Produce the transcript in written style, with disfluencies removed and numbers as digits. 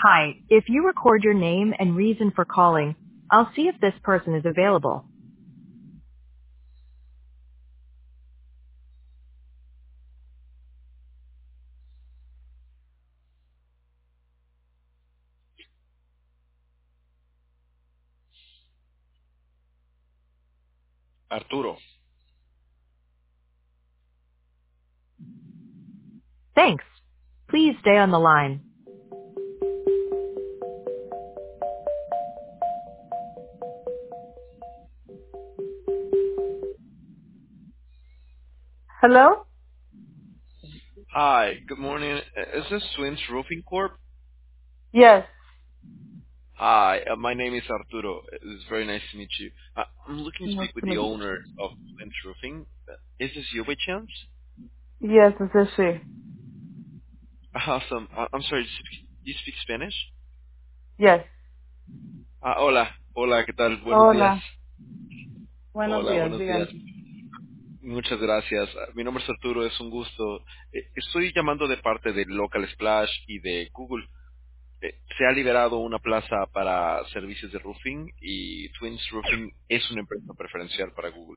Hi, if you record your name and reason for calling, I'll see if this person is available. Arturo. Thanks. Please stay on the line. Hello? Hi, good morning. Is this Twins Roofing Corp? Yes. Hi, my name is Arturo. It's very nice to meet you. I'm looking to Nice speak with to the meet you. owner of Twins Roofing. Is this you by chance? Yes, this is she. Awesome. I'm sorry, do you speak Spanish? Yes. Hola. Hola, ¿qué tal? Buenos días. Hola. Buenos Hola, días, buenos días. dígame. Muchas gracias. Mi nombre es Arturo, es un gusto. Estoy llamando de parte de Local Splash y de Google. Se ha liberado una plaza para servicios de roofing y Twins Roofing es una empresa preferencial para Google.